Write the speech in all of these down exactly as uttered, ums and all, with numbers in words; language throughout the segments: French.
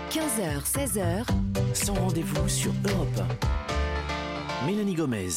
quinze heures, seize heures, Sans rendez-vous sur Europe un. Mélanie Gomez.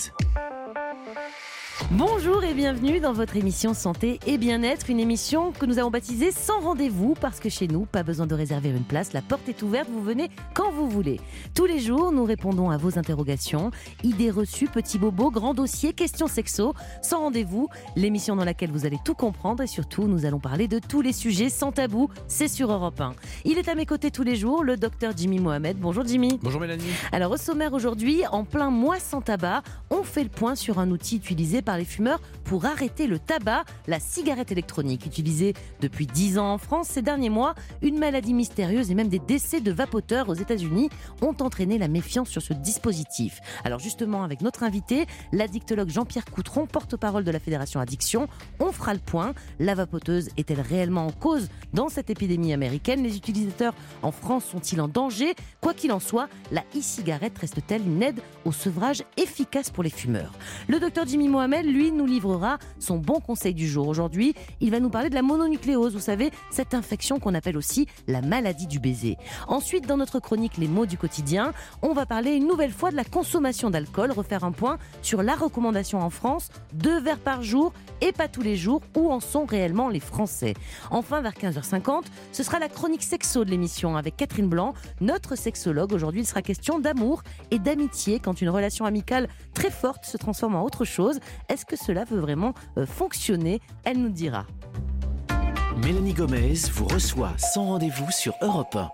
Bonjour et bienvenue dans votre émission Santé et Bien-être, une émission que nous avons baptisée Sans rendez-vous parce que chez nous, pas besoin de réserver une place, la porte est ouverte, vous venez quand vous voulez. Tous les jours, nous répondons à vos interrogations, idées reçues, petits bobos, grands dossiers, questions sexo. Sans rendez-vous, l'émission dans laquelle vous allez tout comprendre et surtout, nous allons parler de tous les sujets sans tabou, c'est sur Europe un. Il est à mes côtés tous les jours, le docteur Jimmy Mohamed. Bonjour Jimmy. Bonjour Mélanie. Alors au sommaire aujourd'hui, en plein mois sans tabac, on fait le point sur un outil utilisé par les fumeurs pour arrêter le tabac, la cigarette électronique. Utilisée depuis dix ans en France, ces derniers mois, une maladie mystérieuse et même des décès de vapoteurs aux États-Unis ont entraîné la méfiance sur ce dispositif. Alors justement, avec notre invité, l'addictologue Jean-Pierre Coutron, porte-parole de la Fédération Addiction, on fera le point. La vapoteuse est-elle réellement en cause dans cette épidémie américaine ? Les utilisateurs en France sont-ils en danger ? Quoi qu'il en soit, la e-cigarette reste-t-elle une aide au sevrage efficace pour les fumeurs ? Le docteur Jimmy Mohamed, lui, nous livrera son bon conseil du jour. Aujourd'hui, il va nous parler de la mononucléose, vous savez, cette infection qu'on appelle aussi la maladie du baiser. Ensuite, dans notre chronique Les mots du quotidien, on va parler une nouvelle fois de la consommation d'alcool, refaire un point sur la recommandation en France, deux verres par jour et pas tous les jours, où en sont réellement les Français. Enfin, vers quinze heures cinquante, ce sera la chronique sexo de l'émission avec Catherine Blanc, notre sexologue. Aujourd'hui, il sera question d'amour et d'amitié quand une relation amicale très forte se transforme en autre chose. Est-ce que cela peut vraiment euh, fonctionner ? Elle nous dira. Mélanie Gomez vous reçoit Sans rendez-vous sur Europe un.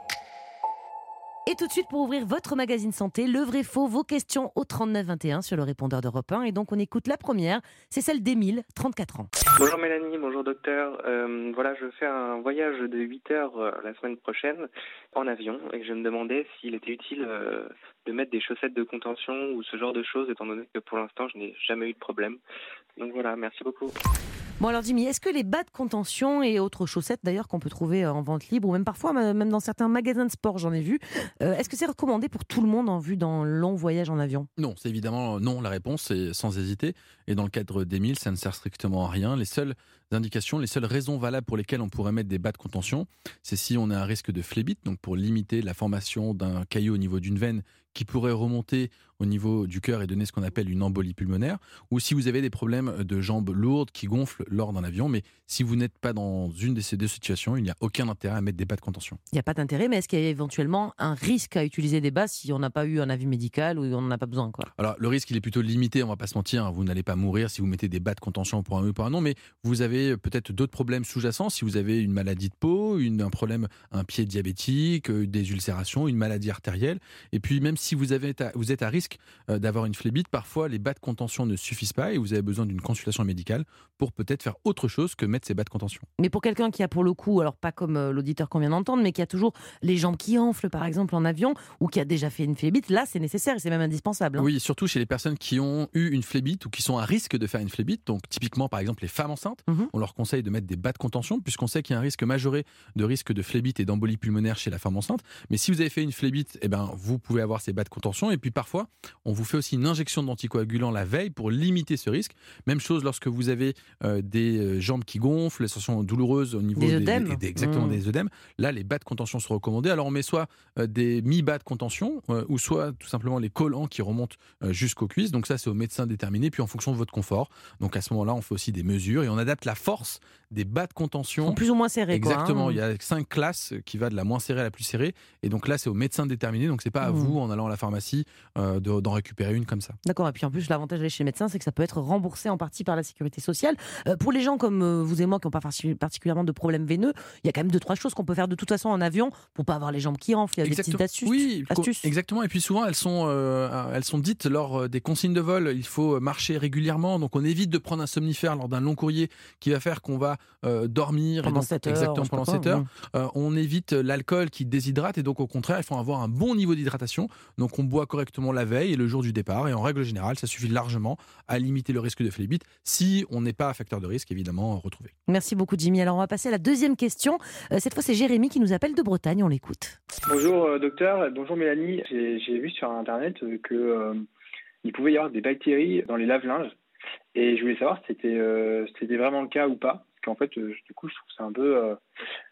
Et tout de suite, pour ouvrir votre magazine santé, le vrai faux, vos questions au trente-neuf vingt et un sur le répondeur d'Europe un. Et donc, on écoute la première, c'est celle d'Émile, trente-quatre ans. Bonjour Mélanie, bonjour docteur. Euh, voilà, je fais un voyage de huit heures euh, la semaine prochaine en avion et je me demandais s'il était utile euh, de mettre des chaussettes de contention ou ce genre de choses, étant donné que pour l'instant, je n'ai jamais eu de problème. Donc voilà, merci beaucoup. Bon alors Jimmy, est-ce que les bas de contention et autres chaussettes d'ailleurs qu'on peut trouver en vente libre ou même parfois même dans certains magasins de sport, j'en ai vu, euh, est-ce que c'est recommandé pour tout le monde en vue d'un long voyage en avion ? Non, c'est évidemment non, la réponse c'est sans hésiter. Et dans le cadre d'Émile, ça ne sert strictement à rien. Les seules indications, les seules raisons valables pour lesquelles on pourrait mettre des bas de contention, c'est si on a un risque de phlébite, donc pour limiter la formation d'un caillot au niveau d'une veine qui pourrait remonter au niveau du cœur et donner ce qu'on appelle une embolie pulmonaire, ou si vous avez des problèmes de jambes lourdes qui gonflent lors d'un avion. Mais si vous n'êtes pas dans une de ces deux situations, il n'y a aucun intérêt à mettre des bas de contention. Il n'y a pas d'intérêt, mais est-ce qu'il y a éventuellement un risque à utiliser des bas si on n'a pas eu un avis médical ou on n'en a pas besoin, quoi ? Alors le risque il est plutôt limité, on ne va pas se mentir, vous n'allez pas mourir si vous mettez des bas de contention pour un oui ou pour un non, mais vous avez peut-être d'autres problèmes sous-jacents, si vous avez une maladie de peau, une, un problème, un pied diabétique, des ulcérations, une maladie artérielle, et puis même si vous, avez, vous êtes à risque d'avoir une phlébite, parfois les bas de contention ne suffisent pas et vous avez besoin d'une consultation médicale pour peut-être faire autre chose que mettre ces bas de contention. Mais pour quelqu'un qui a pour le coup, alors pas comme euh, l'auditeur qu'on vient d'entendre, mais qui a toujours les jambes qui enflent par exemple en avion ou qui a déjà fait une phlébite, là c'est nécessaire et c'est même indispensable. Hein. Oui, surtout chez les personnes qui ont eu une phlébite ou qui sont à risque de faire une phlébite, donc typiquement par exemple les femmes enceintes, mmh. on leur conseille de mettre des bas de contention puisqu'on sait qu'il y a un risque majoré de risque de phlébite et d'embolie pulmonaire chez la femme enceinte. Mais si vous avez fait une phlébite, eh ben, vous pouvez avoir ces bas de contention et puis parfois on vous fait aussi une injection d'anticoagulant la veille pour limiter ce risque. Même chose lorsque vous avez euh, des euh, jambes qui gonflent, les sensations douloureuses au niveau des, des, œdèmes. Des, des, exactement mmh. des œdèmes. Là, les bas de contention sont recommandés. Alors on met soit euh, des mi-bas de contention euh, ou soit tout simplement les collants qui remontent euh, jusqu'aux cuisses. Donc ça, c'est au médecin déterminé. Puis en fonction de votre confort. Donc à ce moment-là, on fait aussi des mesures et on adapte la force des bas de contention. Ils sont plus ou moins serrés. Exactement. Quoi, hein. Il y a cinq classes qui va de la moins serrée à la plus serrée. Et donc là, c'est au médecin déterminé. Donc c'est pas à mmh. vous en allant à la pharmacie euh, de, d'en récupérer une comme ça. D'accord. Et puis en plus, l'avantage d'aller chez le médecin, c'est que ça peut être remboursé en partie par la sécurité sociale. Euh, pour les gens comme euh, vous et moi qui n'ont pas particulièrement de problèmes veineux, il y a quand même deux trois choses qu'on peut faire de toute façon en avion pour pas avoir les jambes qui enflent. Il y a exactement. des petites astuces. Oui, astuces. exactement. Et puis souvent, elles sont, euh, elles sont dites lors des consignes de vol. Il faut marcher régulièrement. Donc on évite de prendre un somnifère lors d'un long courrier qui va faire qu'on va euh, dormir pendant sept heures. Exactement, pendant sept heures. Ouais. Euh, on évite l'alcool qui déshydrate et donc au contraire, il faut avoir un bon niveau d'hydratation. Donc on boit correctement la veille et le jour du départ. Et en règle générale, ça suffit largement à limiter le risque de phlébite si on n'est pas un facteur de risque évidemment retrouvé. Merci beaucoup Jimmy. Alors on va passer à la deuxième question. Euh, cette fois c'est Jérémy qui nous appelle de Bretagne, on l'écoute. Bonjour euh, docteur, bonjour Mélanie. J'ai, j'ai vu sur internet euh, que euh, il pouvait y avoir des bactéries dans les lave-linges et je voulais savoir si c'était, euh, si c'était vraiment le cas ou pas. Parce qu'en fait, euh, du coup, je trouve ça un peu, euh,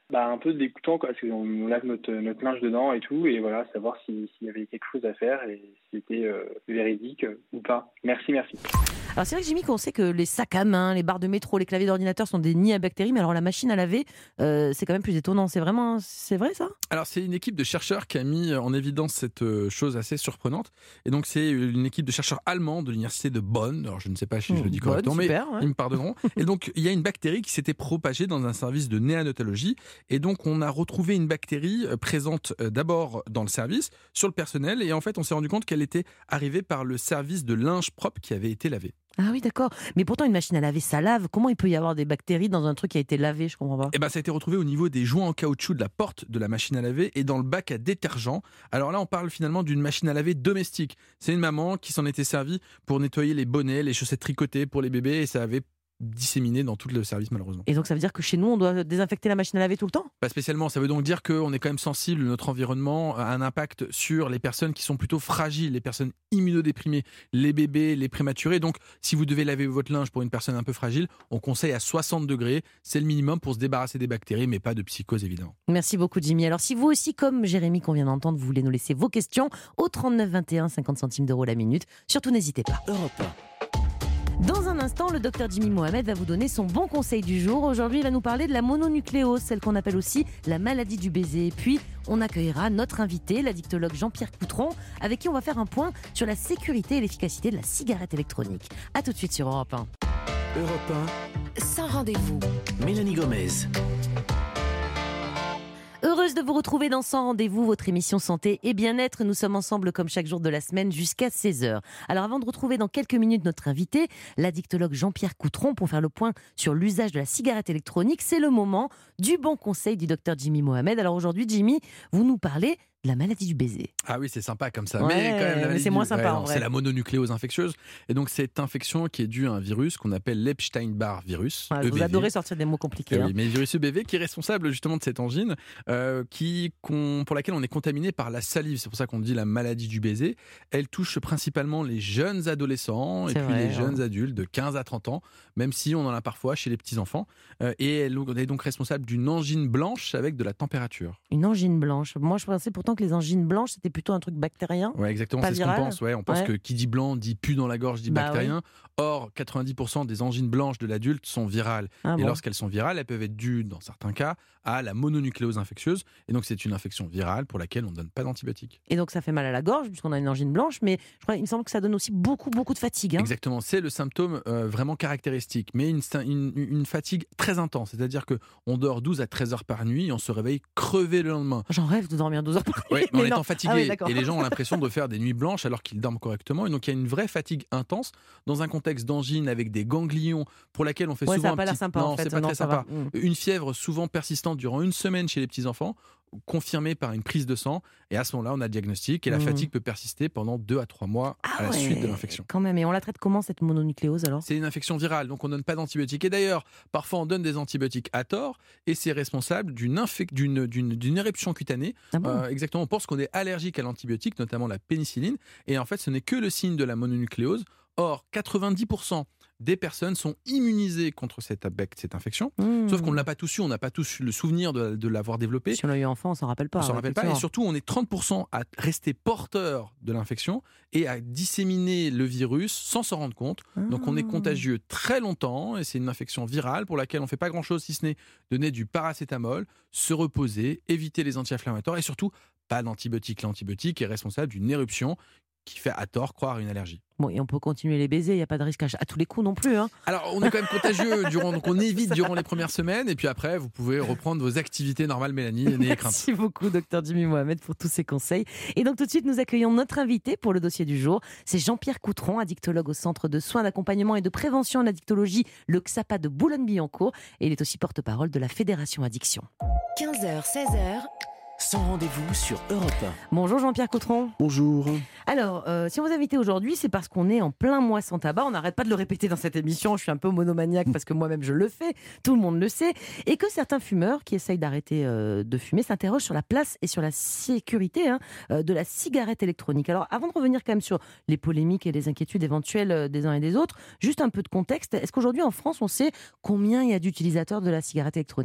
Bah, un peu dégoûtant, quoi, parce qu'on on lave notre, notre linge dedans et tout, et voilà, savoir si- s'il y avait quelque chose à faire et si c'était euh, véridique euh, ou pas. Merci, merci. Alors c'est vrai que Jimmy, qu'on sait que les sacs à main, les barres de métro, les claviers d'ordinateur sont des nids à bactéries, mais alors la machine à laver, euh, c'est quand même plus étonnant. C'est vraiment, c'est vrai ça? Alors, c'est une équipe de chercheurs qui a mis en évidence cette euh, chose assez surprenante. Et donc, c'est une équipe de chercheurs allemands de l'université de Bonn. Alors, je ne sais pas si je le dis Bonne, correctement, mais super, ouais. ils me pardonneront. Et donc, il y a une bactérie qui s'était propagée dans un service de néonatologie. Et donc, on a retrouvé une bactérie euh, présente euh, d'abord dans le service, sur le personnel. Et en fait, on s'est rendu compte qu'elle était arrivée par le service de linge propre qui avait été lavé. Ah oui, d'accord. Mais pourtant, une machine à laver, ça lave. Comment il peut y avoir des bactéries dans un truc qui a été lavé? Je comprends pas. Eh ben, ça a été retrouvé au niveau des joints en caoutchouc de la porte de la machine à laver et dans le bac à détergent. Alors là, on parle finalement d'une machine à laver domestique. C'est une maman qui s'en était servie pour nettoyer les bonnets, les chaussettes tricotées pour les bébés et ça avait disséminé dans tout le service malheureusement. Et donc ça veut dire que chez nous, on doit désinfecter la machine à laver tout le temps? Pas spécialement, ça veut donc dire qu'on est quand même sensible, notre environnement a un impact sur les personnes qui sont plutôt fragiles, les personnes immunodéprimées, les bébés, les prématurés. Donc si vous devez laver votre linge pour une personne un peu fragile, on conseille à soixante degrés, c'est le minimum pour se débarrasser des bactéries, mais pas de psychose évidemment. Merci beaucoup Jimmy. Alors si vous aussi, comme Jérémy qu'on vient d'entendre, vous voulez nous laisser vos questions au trente-neuf vingt et un, cinquante centimes d'euros la minute, surtout n'hésitez pas. Europe un. Dans un instant, le docteur Jimmy Mohamed va vous donner son bon conseil du jour. Aujourd'hui, il va nous parler de la mononucléose, celle qu'on appelle aussi la maladie du baiser. Et puis, on accueillera notre invité, l'addictologue Jean-Pierre Coutron, avec qui on va faire un point sur la sécurité et l'efficacité de la cigarette électronique. A tout de suite sur Europe un. Europe un, Sans rendez-vous. Mélanie Gomez. Heureuse de vous retrouver dans Sans Rendez-vous, votre émission santé et bien-être. Nous sommes ensemble comme chaque jour de la semaine jusqu'à seize heures. Alors avant de retrouver dans quelques minutes notre invité, l'addictologue Jean-Pierre Coutron, pour faire le point sur l'usage de la cigarette électronique, c'est le moment du bon conseil du docteur Jimmy Mohamed. Alors aujourd'hui, Jimmy, vous nous parlez de la maladie du baiser. Ah oui, c'est sympa comme ça. Ouais, mais quand même, la mais maladie c'est du- moins sympa, ouais, en non, vrai. c'est la mononucléose infectieuse. Et donc, cette infection qui est due à un virus qu'on appelle l'Epstein-Barr virus. Ouais, vous E B V. adorez sortir des mots compliqués. Eh hein. oui, mais le virus E B V qui est responsable justement de cette angine euh, qui, qu'on- pour laquelle on est contaminé par la salive. C'est pour ça qu'on dit la maladie du baiser. Elle touche principalement les jeunes adolescents et C'est puis vrai, les jeunes hein. adultes de quinze à trente ans, même si on en a parfois chez les petits-enfants. Euh, et elle est donc responsable d'une angine blanche avec de la température. Une angine blanche. Moi, je pensais pourtant que les angines blanches, c'était plutôt un truc bactérien. Ouais, exactement, Pas c'est ce qu'on viral. pense. Ouais, on pense Ouais. que qui dit blanc dit pu dans la gorge, dit Bah bactérien. Or, quatre-vingt-dix pour cent des angines blanches de l'adulte sont virales. Ah et bon. lorsqu'elles sont virales, elles peuvent être dues, dans certains cas, à la mononucléose infectieuse. Et donc, c'est une infection virale pour laquelle on ne donne pas d'antibiotiques. Et donc ça fait mal à la gorge puisqu'on a une angine blanche, mais je crois, il me semble que ça donne aussi beaucoup, beaucoup de fatigue. hein. Exactement, c'est le symptôme euh, vraiment caractéristique, mais une, une, une fatigue très intense. C'est-à-dire qu'on dort douze à treize heures par nuit et on se réveille crevé le lendemain. J'en rêve de dormir douze heures par nuit. Ouais, mais en non. étant fatigué. Ah oui, d'accord. et les gens ont l'impression de faire des nuits blanches alors qu'ils dorment correctement. Et donc, il y a une vraie fatigue intense dans un contexte d'angine avec des ganglions pour laquelle on fait Ouais, souvent ça a un pas l'air petit- sympa Non, en fait. c'est pas non, très ça va. sympa. Mm. Une fièvre souvent persistante durant une semaine chez les petits-enfants, confirmée par une prise de sang. Et à ce moment-là, on a le diagnostic. Et la Mhm. fatigue peut persister pendant deux à trois mois Ah à la ouais, suite de l'infection. Quand même. Et on la traite comment cette mononucléose alors? C'est une infection virale, donc on ne donne pas d'antibiotiques. Et d'ailleurs, parfois on donne des antibiotiques à tort, et c'est responsable d'une, infec- d'une, d'une, d'une éruption cutanée. Ah bon Euh, exactement, on pense qu'on est allergique à l'antibiotique, notamment la pénicilline, et en fait ce n'est que le signe de la mononucléose. Or, quatre-vingt-dix pour cent des personnes sont immunisées contre cette, bec- cette infection, Mmh. sauf qu'on ne l'a pas tous eu, on n'a pas tous eu le souvenir de, de l'avoir développée. Si on l'a eu enfant, on s'en rappelle pas. On s'en ouais, rappelle pas, et effectivement. surtout on est trente pour cent à rester porteur de l'infection et à disséminer le virus sans s'en rendre compte. Donc on est Ah. contagieux très longtemps et c'est une infection virale pour laquelle on ne fait pas grand-chose si ce n'est donner du paracétamol, se reposer, éviter les anti-inflammatoires et surtout pas d'antibiotiques. L'antibiotique est responsable d'une éruption qui fait à tort croire à une allergie. Bon, et on peut continuer les baisers, il n'y a pas de risque à, à tous les coups non plus. Hein. Alors on est quand même contagieux, durant, donc on évite durant les premières semaines et puis après vous pouvez reprendre vos activités normales, Mélanie, n'ayez crainte. Merci beaucoup, docteur Jimmy Mohamed, pour tous ces conseils. Et donc, tout de suite, nous accueillons notre invité pour le dossier du jour. C'est Jean-Pierre Coutron, addictologue au Centre de soins d'accompagnement et de prévention en addictologie, le X A P A de Boulogne-Billancourt. Et il est aussi porte-parole de la Fédération Addiction. quinze heures, seize heures, Sans rendez-vous sur Europe un. Bonjour Jean-Pierre Coutron. Bonjour. Alors, euh, si on vous a invité aujourd'hui, c'est parce qu'on est en plein mois sans tabac. On n'arrête pas de le répéter dans cette émission. Je suis un peu monomaniaque parce que moi-même je le fais. Tout le monde le sait. Et que certains fumeurs qui essayent d'arrêter euh, de fumer s'interrogent sur la place et sur la sécurité hein, euh, de la cigarette électronique. Alors, avant de revenir quand même sur les polémiques et les inquiétudes éventuelles euh, des uns et des autres, juste un peu de contexte. Est-ce qu'aujourd'hui en France, on sait combien il y a d'utilisateurs de la cigarette électronique ?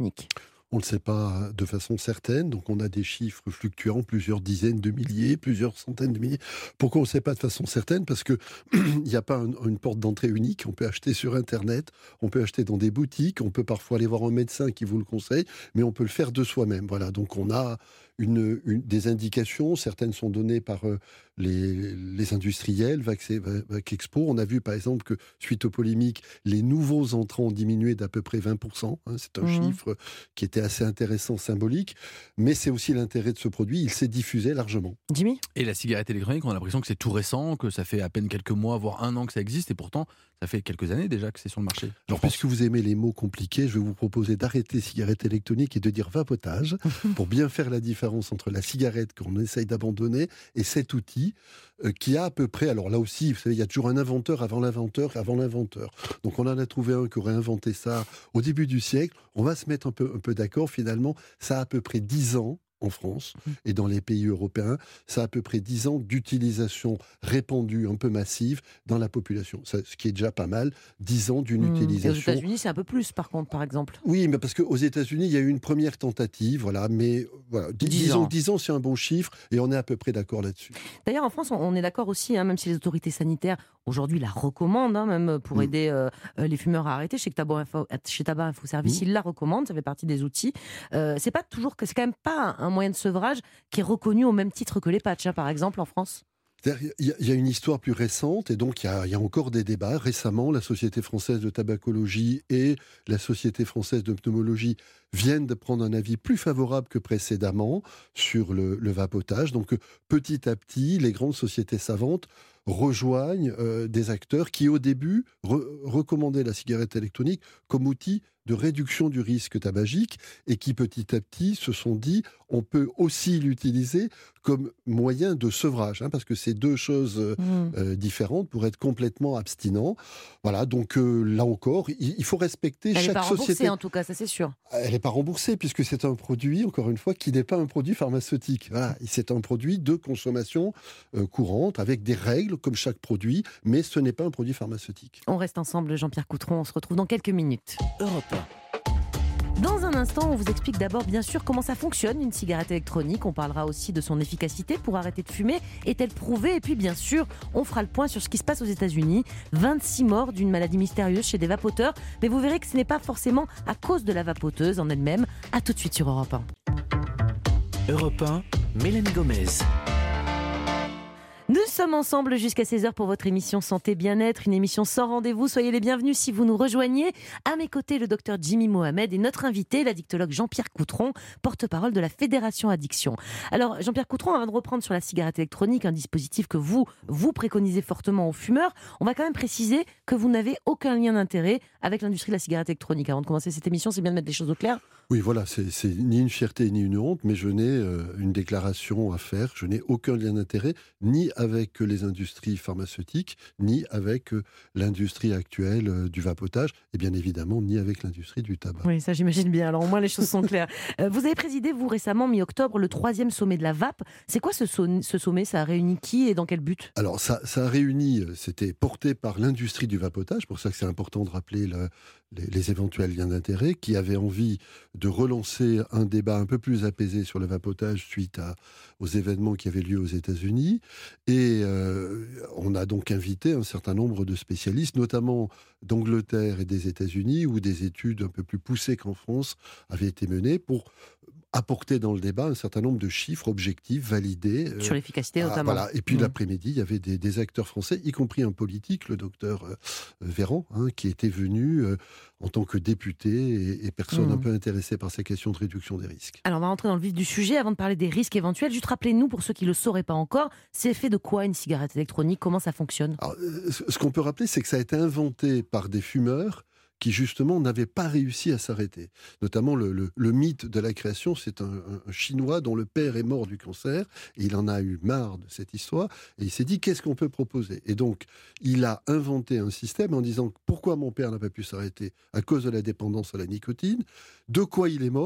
on ne le sait pas de façon certaine, donc on a des chiffres fluctuants, plusieurs dizaines de milliers, plusieurs centaines de milliers. Pourquoi on ne le sait pas de façon certaine ? Parce qu'il n'y a pas un, une porte d'entrée unique, on peut acheter sur Internet, on peut acheter dans des boutiques, on peut parfois aller voir un médecin qui vous le conseille, mais on peut le faire de soi-même. Voilà, donc on a une, une, des indications, certaines sont données par euh, les, les industriels, Vax, Vaxexpo. On a vu par exemple que suite aux polémiques, les nouveaux entrants ont diminué d'à peu près vingt pour cent. Hein, c'est un mmh. chiffre qui était assez intéressant, symbolique, mais c'est aussi l'intérêt de ce produit, il s'est diffusé largement. Jimmy ? Et la cigarette électronique, on a l'impression que c'est tout récent, que ça fait à peine quelques mois, voire un an que ça existe, et pourtant, ça fait quelques années déjà que c'est sur le marché. Alors, puisque vous aimez les mots compliqués, je vais vous proposer d'arrêter cigarette électronique et de dire vapotage, pour bien faire la différence entre la cigarette qu'on essaye d'abandonner et cet outil euh, qui a à peu près, alors là aussi, vous savez, il y a toujours un inventeur avant l'inventeur, avant l'inventeur. Donc on en a trouvé un qui aurait inventé ça au début du siècle. On va se mettre un peu, un peu d'accord, finalement, ça a à peu près dix ans en France et dans les pays européens, ça a à peu près dix ans d'utilisation répandue, un peu massive dans la population. Ça, ce qui est déjà pas mal, dix ans d'une mmh. utilisation. Et aux États-Unis, c'est un peu plus, par contre, par exemple. Oui, mais parce qu'aux États-Unis, il y a eu une première tentative, voilà, mais voilà, disons dix ans, c'est un bon chiffre et on est à peu près d'accord là-dessus. D'ailleurs, en France, on est d'accord aussi, hein, même si les autorités sanitaires aujourd'hui la recommandent, hein, même pour mmh. aider euh, les fumeurs à arrêter. Chez Tabac Info, chez Tabac Info Service, mmh. ils la recommandent, ça fait partie des outils. Euh, c'est pas toujours, c'est quand même pas un moyen de sevrage qui est reconnu au même titre que les patchs, hein, par exemple, en France. Il y, y a une histoire plus récente et donc il y a, y a encore des débats. Récemment, la Société française de tabacologie et la Société française de pneumologie viennent de prendre un avis plus favorable que précédemment sur le, le vapotage. Donc petit à petit, les grandes sociétés savantes rejoignent euh, des acteurs qui au début re- recommandaient la cigarette électronique comme outil de réduction du risque tabagique et qui petit à petit se sont dit on peut aussi l'utiliser comme moyen de sevrage, hein, parce que c'est deux choses euh, mmh. euh, différentes pour être complètement abstinent. Voilà, donc euh, là encore, il, il faut respecter Elle chaque société. Elle n'est pas société. remboursée en tout cas, ça c'est sûr. Elle n'est pas remboursée puisque c'est un produit, encore une fois, qui n'est pas un produit pharmaceutique. Voilà, c'est un produit de consommation euh, courante avec des règles comme chaque produit, mais ce n'est pas un produit pharmaceutique. On reste ensemble, Jean-Pierre Coutron, on se retrouve dans quelques minutes. Europe un. Dans un instant, on vous explique d'abord bien sûr comment ça fonctionne une cigarette électronique. On parlera aussi de son efficacité pour arrêter de fumer. Est-elle prouvée ? Et puis bien sûr, on fera le point sur ce qui se passe aux États-Unis. vingt-six morts d'une maladie mystérieuse chez des vapoteurs. Mais vous verrez que ce n'est pas forcément à cause de la vapoteuse en elle-même. A tout de suite sur Europe un. Europe un, Mélanie Gomez. Nous sommes ensemble jusqu'à seize heures pour votre émission Santé Bien-être, une émission sans rendez-vous. Soyez les bienvenus si vous nous rejoignez. À mes côtés, le docteur Jimmy Mohamed et notre invité, l'addictologue Jean-Pierre Coutron, porte-parole de la Fédération Addiction. Alors, Jean-Pierre Coutron, avant de reprendre sur la cigarette électronique, un dispositif que vous, vous préconisez fortement aux fumeurs, on va quand même préciser que vous n'avez aucun lien d'intérêt avec l'industrie de la cigarette électronique. Avant de commencer cette émission, c'est bien de mettre les choses au clair. Oui, voilà, c'est, c'est ni une fierté ni une honte, mais je n'ai euh, une déclaration à faire. Je n'ai aucun lien d'intérêt, ni avec les industries pharmaceutiques, ni avec euh, l'industrie actuelle euh, du vapotage, et bien évidemment, ni avec l'industrie du tabac. Oui, ça j'imagine bien. Alors au moins les choses sont claires. Euh, vous avez présidé, vous, récemment, mi-octobre, le troisième sommet de la V A P. C'est quoi ce, so- ce sommet ? Ça a réuni qui et dans quel but ? Alors, ça, ça a réuni, c'était porté par l'industrie du vapotage, pour ça que c'est important de rappeler le, les, les éventuels liens d'intérêt, qui avaient envie de relancer un débat un peu plus apaisé sur le vapotage suite à, aux événements qui avaient lieu aux États-Unis. Et euh, on a donc invité un certain nombre de spécialistes, notamment d'Angleterre et des États-Unis, où des études un peu plus poussées qu'en France avaient été menées pour apporter dans le débat un certain nombre de chiffres objectifs, validés. Sur l'efficacité euh, notamment. Voilà. Et puis mmh. l'après-midi, il y avait des, des acteurs français, y compris un politique, le docteur euh, Véran, hein, qui était venu euh, en tant que député et, et personne mmh. un peu intéressée par ces questions de réduction des risques. Alors on va rentrer dans le vif du sujet avant de parler des risques éventuels. Juste rappelez-nous, pour ceux qui ne le sauraient pas encore, c'est fait de quoi une cigarette électronique ? Comment ça fonctionne ? Alors, ce qu'on peut rappeler, c'est que ça a été inventé par des fumeurs qui justement n'avaient pas réussi à s'arrêter. Notamment le, le, le mythe de la création, c'est un, un, un Chinois dont le père est mort du cancer, et il en a eu marre de cette histoire, et il s'est dit qu'est-ce qu'on peut proposer ? Et donc, il a inventé un système en disant pourquoi mon père n'a pas pu s'arrêter ? À cause de la dépendance à la nicotine. De quoi il est mort ?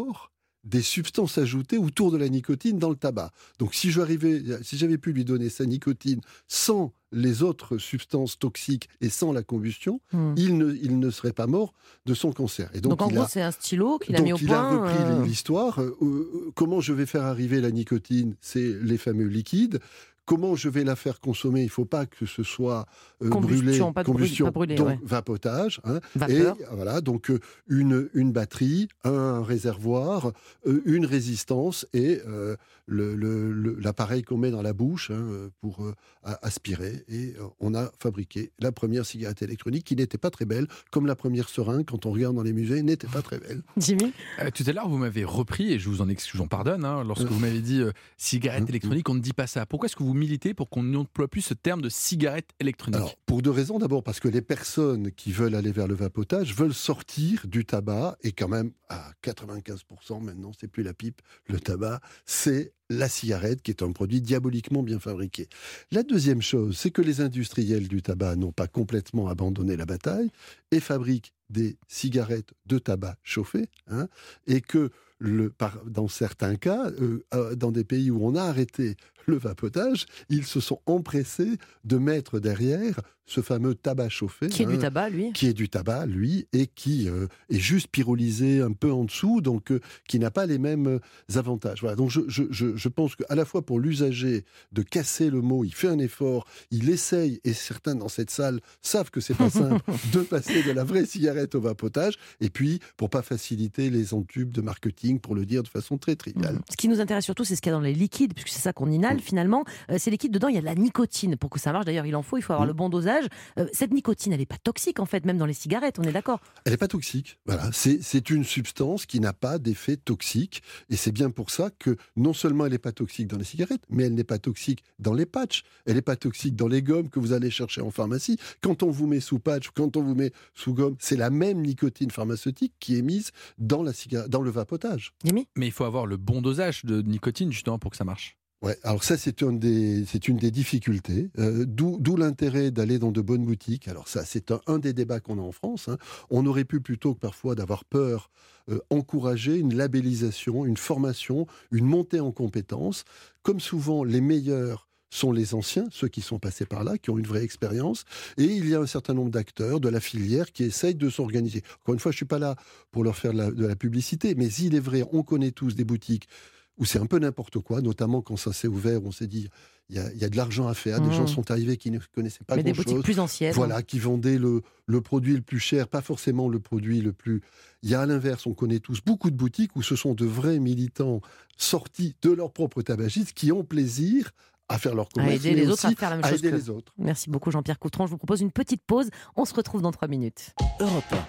des substances ajoutées autour de la nicotine dans le tabac. Donc si j'arrivais, si j'avais pu lui donner sa nicotine sans les autres substances toxiques et sans la combustion, mmh. il, ne, il ne serait pas mort de son cancer. Et donc, donc en il gros, a, c'est un stylo qu'il a mis au il point. Donc il a repris euh... l'histoire. Euh, comment je vais faire arriver la nicotine ? C'est les fameux liquides. Comment je vais la faire consommer ? Il ne faut pas que ce soit euh, brûlé, pas combustion, pas brûlé, donc ouais. vapotage. Hein, Vapeur. Et voilà, donc euh, une, une batterie, un réservoir, euh, une résistance et euh, le, le, le, l'appareil qu'on met dans la bouche hein, pour euh, aspirer. Et euh, on a fabriqué la première cigarette électronique qui n'était pas très belle, comme la première seringue, quand on regarde dans les musées, n'était pas très belle. Jimmy ? euh, Tout à l'heure, vous m'avez repris, et je vous en, ex- je vous en pardonne, hein, lorsque vous m'avez dit euh, cigarette électronique, on ne dit pas ça. Pourquoi est-ce que vous militez pour qu'on n'emploie plus ce terme de cigarette électronique ? Alors, pour deux raisons. D'abord, parce que les personnes qui veulent aller vers le vapotage veulent sortir du tabac, et quand même, à quatre-vingt-quinze pour cent maintenant, c'est plus la pipe, le tabac, c'est la cigarette, qui est un produit diaboliquement bien fabriqué. La deuxième chose, c'est que les industriels du tabac n'ont pas complètement abandonné la bataille et fabriquent des cigarettes de tabac chauffées, hein, et que le, par, dans certains cas, euh, dans des pays où on a arrêté le vapotage, ils se sont empressés de mettre derrière ce fameux tabac chauffé. Qui est hein, du tabac, lui. Qui est du tabac, lui, et qui euh, est juste pyrolysé un peu en dessous, donc euh, qui n'a pas les mêmes euh, avantages. Voilà, donc je, je, je, je pense qu'à la fois pour l'usager de casser le mot, il fait un effort, il essaye, et certains dans cette salle savent que c'est pas simple, de passer de la vraie cigarette au vapotage, et puis pour pas faciliter les entubes de marketing, pour le dire de façon très triviale. Ce qui nous intéresse surtout, c'est ce qu'il y a dans les liquides, puisque c'est ça qu'on inhale finalement. Euh, ces liquides, dedans, il y a de la nicotine. Pour que ça marche, d'ailleurs, il en faut, il faut avoir mmh. le bon dosage. Euh, cette nicotine, elle n'est pas toxique, en fait, même dans les cigarettes, on est d'accord ? Elle n'est pas toxique. Voilà. C'est, c'est une substance qui n'a pas d'effet toxique. Et c'est bien pour ça que non seulement elle n'est pas toxique dans les cigarettes, mais elle n'est pas toxique dans les patchs. Elle n'est pas toxique dans les gommes que vous allez chercher en pharmacie. Quand on vous met sous patch, quand on vous met sous gomme, c'est la même nicotine pharmaceutique qui est mise dans, la cigarette, dans le vapotage. Jimmy ? Mais il faut avoir le bon dosage de nicotine, justement, pour que ça marche. Ouais, alors ça, c'est une des, c'est une des difficultés, euh, d'où, d'où l'intérêt d'aller dans de bonnes boutiques. Alors ça, c'est un, un des débats qu'on a en France. Hein. On aurait pu, plutôt que parfois d'avoir peur, euh, encourager une labellisation, une formation, une montée en compétences. Comme souvent, les meilleurs sont les anciens, ceux qui sont passés par là, qui ont une vraie expérience. Et il y a un certain nombre d'acteurs de la filière qui essayent de s'organiser. Encore une fois, je ne suis pas là pour leur faire de la, de la publicité, mais il est vrai, on connaît tous des boutiques où c'est un peu n'importe quoi, notamment quand ça s'est ouvert, on s'est dit, il y a, y a de l'argent à faire, mmh. des gens sont arrivés qui ne connaissaient pas Mais grand-chose. des boutiques plus anciennes. Voilà, qui vendaient le, le produit le plus cher, pas forcément le produit le plus... Il y a à l'inverse, on connaît tous beaucoup de boutiques où ce sont de vrais militants sortis de leur propre tabagisme qui ont plaisir à faire leur commerce, à aider les autres à faire la même chose aider que... les autres. Merci beaucoup Jean-Pierre Coutron, je vous propose une petite pause, on se retrouve dans trois minutes. Europe un.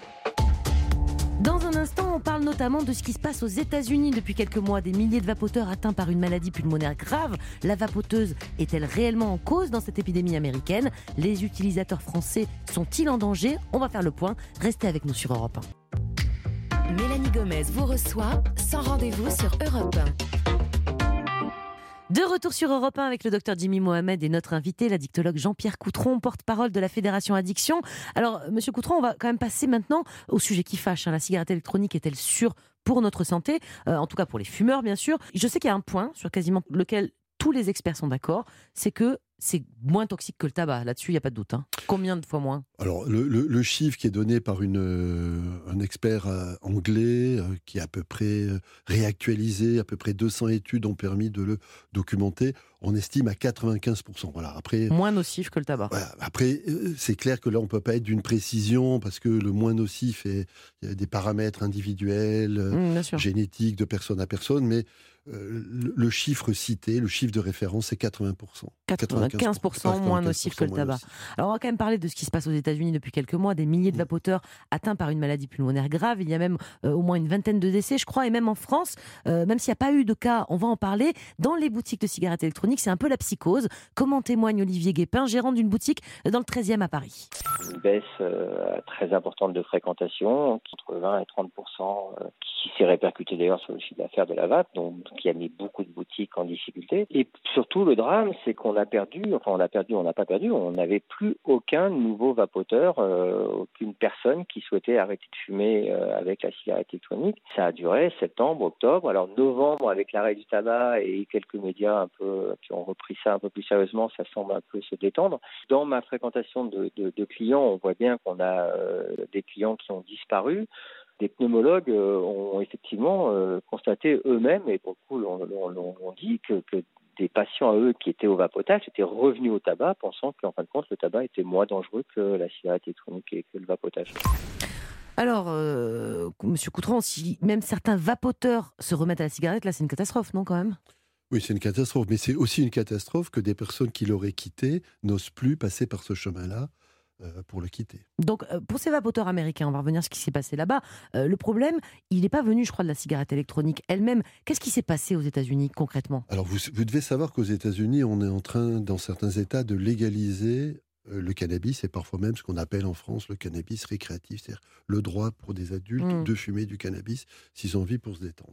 Dans un instant, on parle notamment de ce qui se passe aux États-Unis depuis quelques mois. Des milliers de vapoteurs atteints par une maladie pulmonaire grave. La vapoteuse est-elle réellement en cause dans cette épidémie américaine ? Les utilisateurs français sont-ils en danger ? On va faire le point. Restez avec nous sur Europe un. Mélanie Gomez vous reçoit sans rendez-vous sur Europe un. De retour sur Europe un avec le docteur Jimmy Mohamed et notre invité, l'addictologue Jean-Pierre Coutron, porte-parole de la Fédération Addiction. Alors, monsieur Coutron, on va quand même passer maintenant au sujet qui fâche. Hein. La cigarette électronique est-elle sûre pour notre santé ? euh, En tout cas pour les fumeurs, bien sûr. Je sais qu'il y a un point sur quasiment lequel tous les experts sont d'accord, c'est que c'est moins toxique que le tabac. Là-dessus, il n'y a pas de doute. Hein. Combien de fois moins ? Alors, le, le, le chiffre qui est donné par une, euh, un expert euh, anglais, euh, qui est à peu près euh, réactualisé, à peu près deux cents études ont permis de le documenter, on estime à quatre-vingt-quinze pour cent. Voilà, après, moins nocif que le tabac. Voilà, après, euh, c'est clair que là, on ne peut pas être d'une précision, parce que le moins nocif, est, il y a des paramètres individuels, euh, mmh, génétiques, de personne à personne, mais euh, le, le chiffre cité, le chiffre de référence, c'est quatre-vingts pour cent. quatre-vingt-quinze pour cent moins nocif que le tabac. Nocif. Alors on va quand même parler de ce qui se passe aux États-Unis depuis quelques mois, des milliers de vapoteurs atteints par une maladie pulmonaire grave. Il y a même euh, au moins une vingtaine de décès, je crois, et même en France, euh, même s'il n'y a pas eu de cas, on va en parler. Dans les boutiques de cigarettes électroniques, c'est un peu la psychose. Comment témoigne Olivier Guépin, gérant d'une boutique dans le treizième à Paris. Une baisse euh, très importante de fréquentation, entre vingt et trente pour cent, euh, qui s'est répercutée d'ailleurs sur le chiffre d'affaires de la vape. Donc qui a mis beaucoup de boutiques en difficulté. Et surtout, le drame, c'est qu'on a perdu, enfin on a perdu, on n'a pas perdu, on n'avait plus aucun nouveau vapoteur, euh, aucune personne qui souhaitait arrêter de fumer euh, avec la cigarette électronique. Ça a duré septembre, octobre. Alors novembre, avec l'arrêt du tabac et quelques médias un peu qui ont repris ça un peu plus sérieusement, ça semble un peu se détendre. Dans ma fréquentation de, de, de clients, on voit bien qu'on a euh, des clients qui ont disparu. Des pneumologues euh, ont effectivement euh, constaté eux-mêmes, et beaucoup l'ont, l'ont, l'ont dit, que, que des patients à eux qui étaient au vapotage étaient revenus au tabac, pensant qu'en fin de compte, le tabac était moins dangereux que la cigarette électronique et que le vapotage. Alors, euh, Monsieur Coutran, si même certains vapoteurs se remettent à la cigarette, là, c'est une catastrophe, non, quand même ? Oui, c'est une catastrophe, mais c'est aussi une catastrophe que des personnes qui l'auraient quitté n'osent plus passer par ce chemin-là euh, pour le quitter. Donc, euh, pour ces vapoteurs américains, on va revenir à ce qui s'est passé là-bas. Euh, le problème, il n'est pas venu, je crois, de la cigarette électronique elle-même. Qu'est-ce qui s'est passé aux États-Unis concrètement ? Alors, vous, vous devez savoir qu'aux États-Unis, on est en train, dans certains États, de légaliser euh, le cannabis et parfois même ce qu'on appelle en France le cannabis récréatif, c'est-à-dire le droit pour des adultes mmh. de fumer du cannabis s'ils ont envie pour se détendre.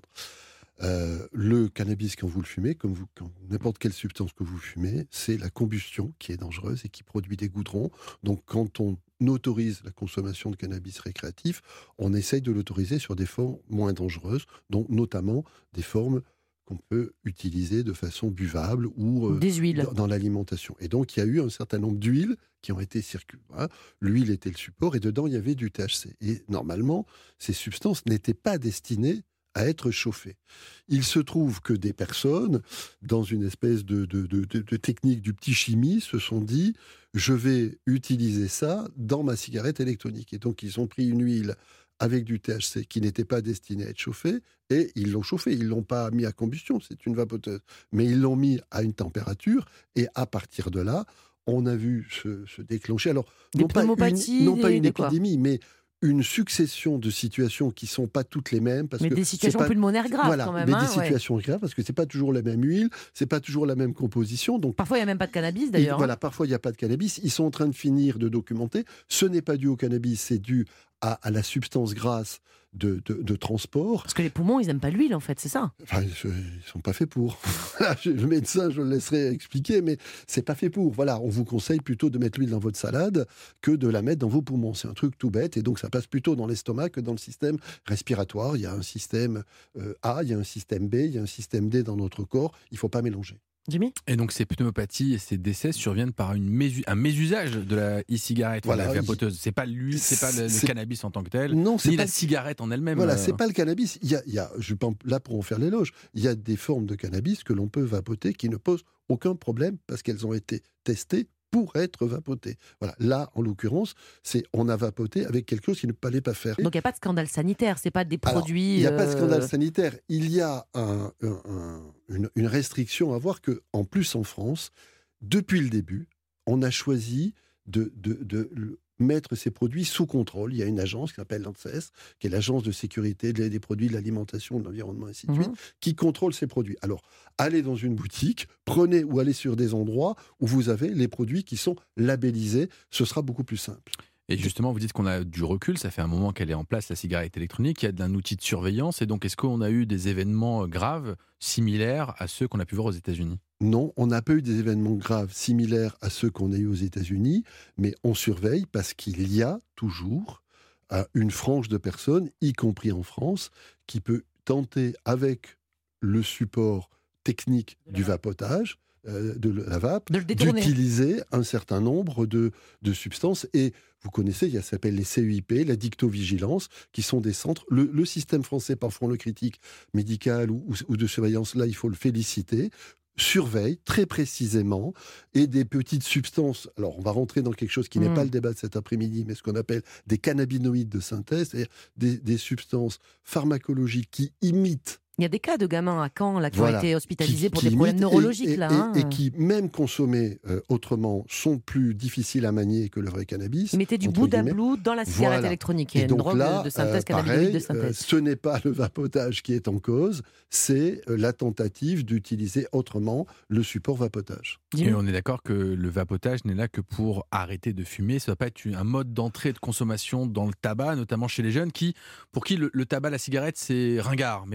Euh, le cannabis, quand vous le fumez, comme vous, quand n'importe quelle substance que vous fumez, c'est la combustion qui est dangereuse et qui produit des goudrons. Donc, quand on autorise la consommation de cannabis récréatif, on essaye de l'autoriser sur des formes moins dangereuses, donc notamment des formes qu'on peut utiliser de façon buvable ou euh, des huiles dans, dans l'alimentation. Et donc, il y a eu un certain nombre d'huiles qui ont été circulées. Hein. L'huile était le support et dedans, il y avait du T H C. Et normalement, ces substances n'étaient pas destinées à être chauffé. Il se trouve que des personnes, dans une espèce de, de, de, de, de technique du petit chimie, se sont dit « je vais utiliser ça dans ma cigarette électronique ». Et donc, ils ont pris une huile avec du T H C qui n'était pas destinée à être chauffée, et ils l'ont chauffée. Ils ne l'ont pas mis à combustion, c'est une vapoteuse. Mais ils l'ont mis à une température, et à partir de là, on a vu se, se déclencher. Alors, des non pas une, non pas une des épidémie, mais une succession de situations qui ne sont pas toutes les mêmes. Parce mais que des situations pas, pulmonaires graves voilà, quand même. Mais hein, des ouais. situations graves parce que ce n'est pas toujours la même huile, ce n'est pas toujours la même composition. Donc, parfois, il n'y a même pas de cannabis d'ailleurs. Et, voilà, parfois, il n'y a pas de cannabis. Ils sont en train de finir de documenter. Ce n'est pas dû au cannabis, c'est dû à, à la substance grasse de, de, de transport. Parce que les poumons, ils n'aiment pas l'huile en fait, c'est ça. Enfin, ils ne sont pas faits pour. Le médecin, je le laisserai expliquer, mais c'est pas fait pour. Voilà, on vous conseille plutôt de mettre l'huile dans votre salade que de la mettre dans vos poumons. C'est un truc tout bête, et donc ça passe plutôt dans l'estomac que dans le système respiratoire. Il y a un système euh, A, il y a un système B, il y a un système D dans notre corps. Il ne faut pas mélanger. Jimmy ? Et donc ces pneumopathies et ces décès surviennent par une mésu- un mésusage de la e-cigarette, voilà, la vapoteuse. C'est pas l'huile, c'est pas le, le cannabis en tant que tel, non, c'est ni pas la cigarette en elle-même. Voilà, euh... c'est pas le cannabis. Il y a, il y a, je pense, là pour en faire l'éloge, il y a des formes de cannabis que l'on peut vapoter qui ne posent aucun problème parce qu'elles ont été testées pour être vapotées. Voilà. Là, en l'occurrence, c'est on a vapoté avec quelque chose qu'il ne fallait pas faire. Donc il n'y a pas de scandale sanitaire, c'est pas des produits. Alors, il n'y a euh... pas de scandale sanitaire. Il y a un, un, un, une, une restriction à voir que, en plus en France, depuis le début, on a choisi de, de, de, de mettre ces produits sous contrôle. Il y a une agence qui s'appelle l'ANSES, qui est l'agence de sécurité des produits, de l'alimentation, de l'environnement, ainsi de suite, mmh. qui contrôle ces produits. Alors, allez dans une boutique, prenez ou allez sur des endroits où vous avez les produits qui sont labellisés. Ce sera beaucoup plus simple. Et justement, vous dites qu'on a du recul, ça fait un moment qu'elle est en place, la cigarette électronique, il y a un outil de surveillance, et donc est-ce qu'on a eu des événements graves, similaires à ceux qu'on a pu voir aux États-Unis ? Non, on n'a pas eu des événements graves similaires à ceux qu'on a eu aux États-Unis, mais on surveille parce qu'il y a toujours euh, une frange de personnes, y compris en France, qui peut tenter avec le support technique du vapotage, euh, de la vape, d'utiliser un certain nombre de, de substances. Et vous connaissez, il y a, ça s'appelle les C E I P, la dictovigilance, qui sont des centres. Le, le système français, parfois on le critique, médical ou, ou, ou de surveillance, là il faut le féliciter, surveille très précisément, et des petites substances, alors on va rentrer dans quelque chose qui n'est mmh. pas le débat de cet après-midi, mais ce qu'on appelle des cannabinoïdes de synthèse, c'est-à-dire des, des substances pharmacologiques qui imitent. Il y a des cas de gamins à Caen là, qui voilà, ont été hospitalisés qui, pour qui des problèmes neurologiques. Et, là, et, hein. et qui, même consommés euh, autrement, sont plus difficiles à manier que le vrai cannabis. Ils mettaient du boudablou dans la cigarette voilà. électronique. Il y a et une donc drogue là, de synthèse, euh, cannabinoïde pareil, de synthèse. Euh, ce n'est pas le vapotage qui est en cause, c'est euh, la tentative d'utiliser autrement le support vapotage. Et on est d'accord que le vapotage n'est là que pour arrêter de fumer. Ça ne va pas être un mode d'entrée de consommation dans le tabac, notamment chez les jeunes, qui, pour qui le, le tabac, la cigarette, c'est ringard. Mais par contre, la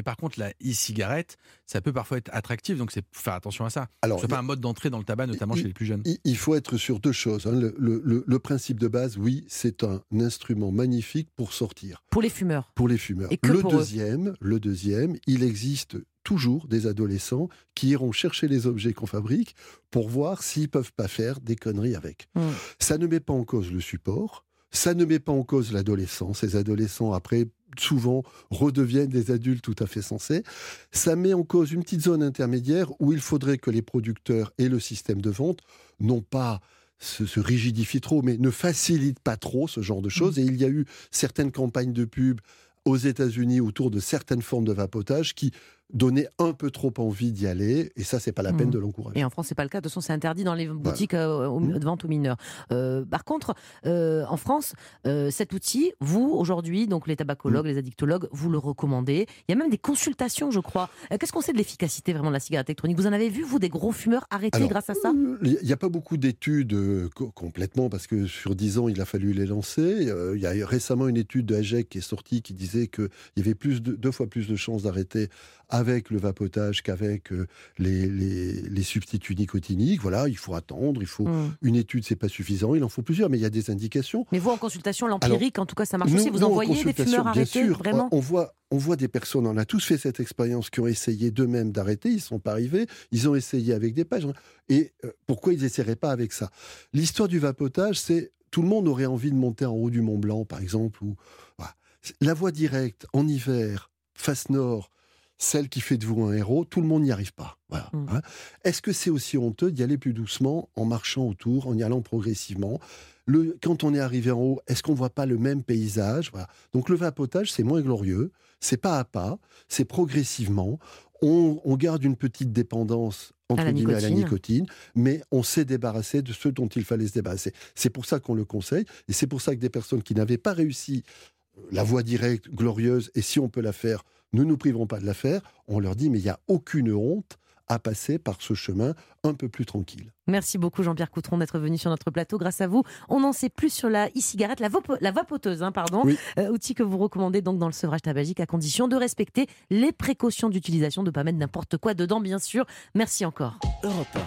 la e-cigarette, ça peut parfois être attractif, donc c'est faut faire attention à ça. Alors, ce n'est pas un mode d'entrée dans le tabac, notamment il, chez les plus jeunes. Il, il faut être sur deux choses. Hein. Le, le, le principe de base, oui, c'est un instrument magnifique pour sortir. Pour les fumeurs. Pour les fumeurs. Et que le pour deuxième, eux. le deuxième, il existe toujours des adolescents qui iront chercher les objets qu'on fabrique pour voir s'ils ne peuvent pas faire des conneries avec. Mmh. Ça ne met pas en cause le support, ça ne met pas en cause l'adolescence. Ces adolescents, après, souvent, redeviennent des adultes tout à fait sensés. Ça met en cause une petite zone intermédiaire où il faudrait que les producteurs et le système de vente n'ont pas... Se, se rigidifient trop, mais ne facilitent pas trop ce genre de choses. Mmh. Et il y a eu certaines campagnes de pub aux États-Unis autour de certaines formes de vapotage qui donnaient un peu trop envie d'y aller, et ça, c'est pas la peine mmh. de l'encourager. Et en France, c'est pas le cas. De toute façon, c'est interdit dans les boutiques voilà. euh, au, de vente aux mineurs. Euh, par contre, euh, en France, euh, cet outil, vous, aujourd'hui, donc les tabacologues, mmh. les addictologues, vous le recommandez. Il y a même des consultations, je crois. Euh, qu'est-ce qu'on sait de l'efficacité vraiment de la cigarette électronique ? Vous en avez vu, vous, des gros fumeurs arrêtés Alors, grâce à ça ? Il n'y a pas beaucoup d'études euh, co- complètement, parce que sur dix ans, il a fallu les lancer. Euh, il y a récemment une étude de Hajek qui est sortie qui disait qu'il y avait plus de, deux fois plus de chances d'arrêter avec le vapotage qu'avec euh, les, les, les substituts nicotiniques. Voilà, il faut attendre, il faut mmh. une étude, c'est pas suffisant, il en faut plusieurs, mais il y a des indications. Mais vous, en consultation, l'empirique, Alors, en tout cas, ça marche nous, aussi. Vous nous, envoyez des fumeurs arrêtés, sûr, vraiment on voit, on voit des personnes, on a tous fait cette expérience, qui ont essayé d'eux-mêmes d'arrêter, ils ne sont pas arrivés, ils ont essayé avec des pages. Et euh, pourquoi ils n'essaieraient pas avec ça ? L'histoire du vapotage, c'est tout le monde aurait envie de monter en haut du Mont Blanc, par exemple, ou voilà. La voie directe, en hiver, face nord, celle qui fait de vous un héros, tout le monde n'y arrive pas. Voilà. Mmh. Hein. Est-ce que c'est aussi honteux d'y aller plus doucement, en marchant autour, en y allant progressivement ? Le, quand on est arrivé en haut, est-ce qu'on ne voit pas le même paysage ? Voilà. Donc le vapotage, c'est moins glorieux, c'est pas à pas, c'est progressivement. On, on garde une petite dépendance entre à guillemets à la nicotine, mais on s'est débarrassé de ceux dont il fallait se débarrasser. C'est pour ça qu'on le conseille, et c'est pour ça que des personnes qui n'avaient pas réussi la voie directe, glorieuse, et si on peut la faire, ne nous priverons pas de la faire, on leur dit, mais il n'y a aucune honte à passer par ce chemin un peu plus tranquille. Merci beaucoup Jean-Pierre Coutron d'être venu sur notre plateau. Grâce à vous, on en sait plus sur la e-cigarette, la, vapo- la vapoteuse, hein, pardon, oui. euh, outil que vous recommandez donc dans le sevrage tabagique à condition de respecter les précautions d'utilisation, de ne pas mettre n'importe quoi dedans, bien sûr. Merci encore. Europe un.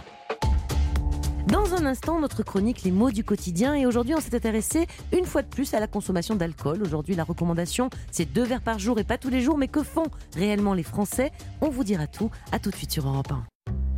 Dans un instant, notre chronique Les mots du quotidien. Et aujourd'hui, on s'est intéressé une fois de plus à la consommation d'alcool. Aujourd'hui, la recommandation, c'est deux verres par jour et pas tous les jours. Mais que font réellement les Français ? On vous dira tout. À tout de suite sur Europe un.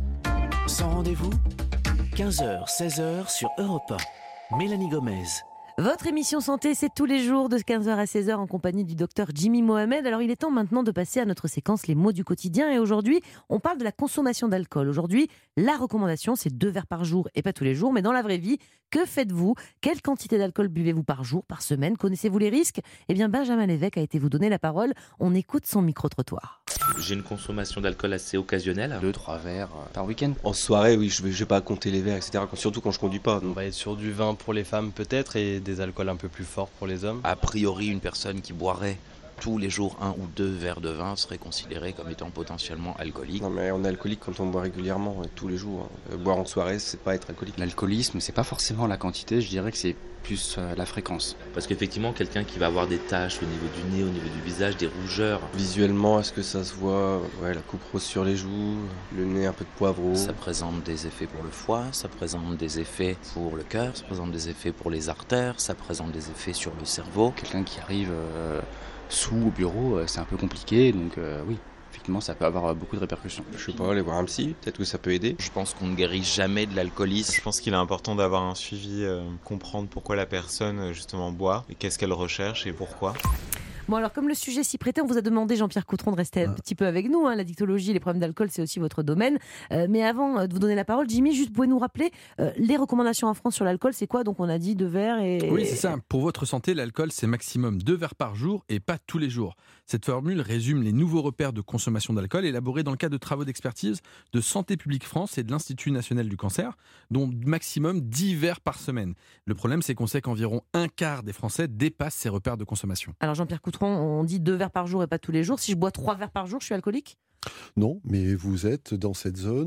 Sans rendez-vous, quinze heures, seize heures sur Europe un. Mélanie Gomez. Votre émission santé, c'est tous les jours de quinze heures à seize heures en compagnie du docteur Jimmy Mohamed. Alors il est temps maintenant de passer à notre séquence Les mots du quotidien. Et aujourd'hui, on parle de la consommation d'alcool. Aujourd'hui, la recommandation, c'est deux verres par jour et pas tous les jours. Mais dans la vraie vie, que faites-vous ? Quelle quantité d'alcool buvez-vous par jour, par semaine ? Connaissez-vous les risques ? Eh bien, Benjamin Lévesque a été vous donner la parole. On écoute son micro-trottoir. J'ai une consommation d'alcool assez occasionnelle. Deux, trois verres par week-end. En soirée, oui, je vais, je vais pas compter les verres, et cetera. Surtout quand je conduis pas. Donc. On va être sur du vin pour les femmes peut-être et des alcools un peu plus forts pour les hommes. A priori, une personne qui boirait tous les jours un ou deux verres de vin serait considérée comme étant potentiellement alcoolique. Non mais on est alcoolique quand on boit régulièrement, tous les jours. Euh, boire en soirée, c'est pas être alcoolique. L'alcoolisme, c'est pas forcément la quantité, je dirais que c'est plus euh, la fréquence. Parce qu'effectivement, quelqu'un qui va avoir des taches au niveau du nez, au niveau du visage, des rougeurs. Visuellement, est-ce que ça se voit ? Ouais, la coupe rose sur les joues, le nez un peu de poivreau. Ça présente des effets pour le foie, ça présente des effets pour le cœur, ça présente des effets pour les artères, ça présente des effets sur le cerveau. Quelqu'un qui arrive euh, sous au bureau, euh, c'est un peu compliqué, donc euh, oui. Effectivement, ça peut avoir beaucoup de répercussions. Je sais pas, aller voir un psy, peut-être que ça peut aider. Je pense qu'on ne guérit jamais de l'alcoolisme. Je pense qu'il est important d'avoir un suivi, euh, comprendre pourquoi la personne justement boit, et qu'est-ce qu'elle recherche et pourquoi. Bon alors comme le sujet s'y prêtait, on vous a demandé Jean-Pierre Coutron de rester un petit peu avec nous. Hein. La dictologie, les problèmes d'alcool, c'est aussi votre domaine. Euh, mais avant de vous donner la parole, Jimmy, juste pouvez nous rappeler euh, les recommandations en France sur l'alcool, c'est quoi ? Donc on a dit deux verres et... Oui, c'est ça. Pour votre santé, l'alcool, c'est maximum deux verres par jour et pas tous les jours. Cette formule résume les nouveaux repères de consommation d'alcool élaborés dans le cadre de travaux d'expertise de Santé publique France et de l'Institut national du cancer, dont maximum dix verres par semaine. Le problème, c'est qu'on sait qu'environ un quart des Français dépassent ces repères de consommation. Alors Jean-Pierre Coutron, on dit deux verres par jour et pas tous les jours. Si je bois trois verres par jour, je suis alcoolique ? Non, mais vous êtes dans cette zone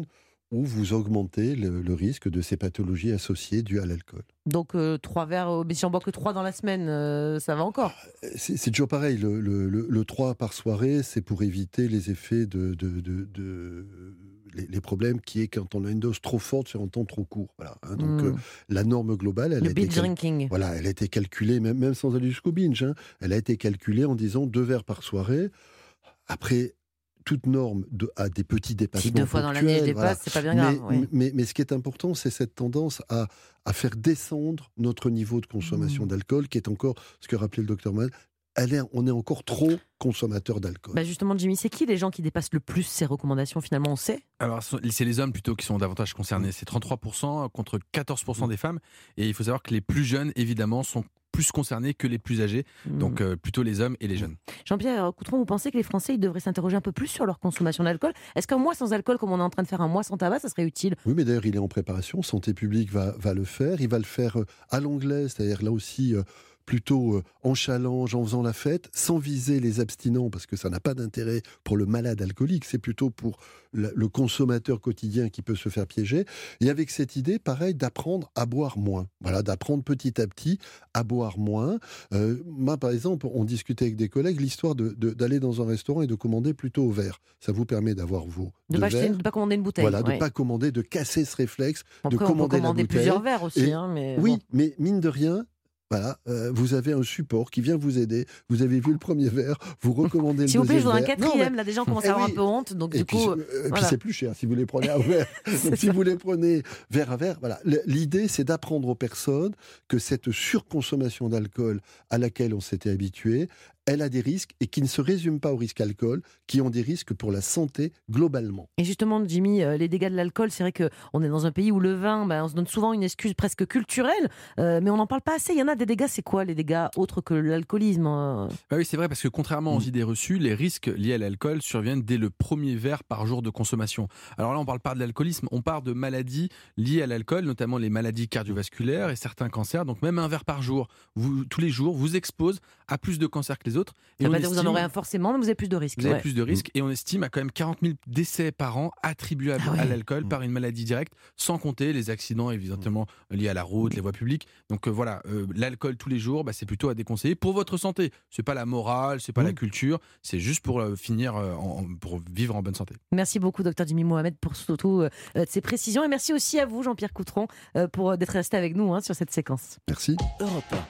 où vous augmentez le, le risque de ces pathologies associées dues à l'alcool. Donc euh, trois verres, euh, mais si on boit que trois dans la semaine, euh, ça va encore. C'est, c'est toujours pareil, le, le, le, le trois par soirée, c'est pour éviter les effets de... de, de, de les, les problèmes qui est quand on a une dose trop forte sur un temps trop court. Voilà, hein. Donc Mm. euh, la norme globale, elle Le a, été binge cal- drinking. voilà, elle a été calculée, même, même sans aller jusqu'au binge, hein, elle a été calculée en disant deux verres par soirée. Après, toute norme de, a des petits dépassements Si deux fois dans l'année je ponctuels, dépasse, voilà. c'est pas bien Mais, grave. oui. mais, mais ce qui est important, c'est cette tendance à, à faire descendre notre niveau de consommation Mm. d'alcool, qui est encore, ce que rappelait le docteur Mal, elle est, on est encore trop consommateur d'alcool. Bah justement, Jimmy, c'est qui les gens qui dépassent le plus ces recommandations finalement, on sait? Alors, c'est les hommes plutôt qui sont davantage concernés. C'est trente-trois pour cent contre quatorze pour cent des femmes. Et il faut savoir que les plus jeunes, évidemment, sont plus concernés que les plus âgés. Mm. Donc, euh, plutôt les hommes et les jeunes. Jean-Pierre Coutron, vous pensez que les Français ils devraient s'interroger un peu plus sur leur consommation d'alcool? Est-ce qu'un mois sans alcool, comme on est en train de faire un mois sans tabac, ça serait utile? Oui, mais d'ailleurs, il est en préparation. Santé publique va, va le faire. Il va le faire euh, à l'anglaise, c'est-à-dire là aussi... euh, plutôt euh, en challenge, en faisant la fête, sans viser les abstinents, parce que ça n'a pas d'intérêt pour le malade alcoolique, c'est plutôt pour le, le consommateur quotidien qui peut se faire piéger. Et avec cette idée, pareil, d'apprendre à boire moins. Voilà, d'apprendre petit à petit à boire moins. Euh, moi, par exemple, on discutait avec des collègues l'histoire de, de, d'aller dans un restaurant et de commander plutôt au verre. Ça vous permet d'avoir vos De deux pas, acheter- verres. de pas commander une bouteille. Voilà, de ouais. ne pas commander, de casser ce réflexe, Après, de on peut commander commander la bouteille. plusieurs verres aussi. Et- hein, mais Oui, bon. mais mine de rien, voilà, euh, vous avez un support qui vient vous aider. Vous avez vu le premier verre, vous recommandez le S'il vous plaît, je deuxième voudrais un verre. Non, quatrième. mais- Là, des gens commencent Eh à avoir oui. un peu honte. Donc, Et du puis, coup, euh, et puis voilà. c'est plus cher si vous les prenez à verre. Donc, si vous les prenez verre à verre, voilà. L- L'idée, c'est d'apprendre aux personnes que cette surconsommation d'alcool à laquelle on s'était habitué, elle a des risques et qui ne se résument pas aux risques alcool, qui ont des risques pour la santé globalement. Et justement, Jimmy, euh, les dégâts de l'alcool, c'est vrai qu'on est dans un pays où le vin, ben, on se donne souvent une excuse presque culturelle, euh, mais on n'en parle pas assez. Il y en a des dégâts, c'est quoi les dégâts autres que l'alcoolisme euh Bah oui, c'est vrai, parce que contrairement aux idées reçues, les risques liés à l'alcool surviennent dès le premier verre par jour de consommation. Alors là, on ne parle pas de l'alcoolisme, on parle de maladies liées à l'alcool, notamment les maladies cardiovasculaires et certains cancers. Donc même un verre par jour, vous, tous les jours, vous expose à plus de cancers que les autres. Ça Et veut on pas dire que vous en estime- aurez un forcément, mais vous avez plus de risques. Vous avez ouais. plus de risques et on estime à quand même quarante mille décès par an attribuables Ah ouais. à l'alcool par une maladie directe, sans compter les accidents évidemment liés à la route, les voies publiques. Donc euh, voilà, euh, l'alcool tous les jours, bah, c'est plutôt à déconseiller pour votre santé. C'est pas la morale, c'est pas la culture, c'est juste pour euh, finir, euh, en- en- pour vivre en bonne santé. Merci beaucoup, docteur Jimmy Mohamed, pour surtout euh, euh, de ces précisions. Et merci aussi à vous, Jean-Pierre Coutron, euh, pour euh, d'être resté avec nous hein, sur cette séquence. Merci. Europe un.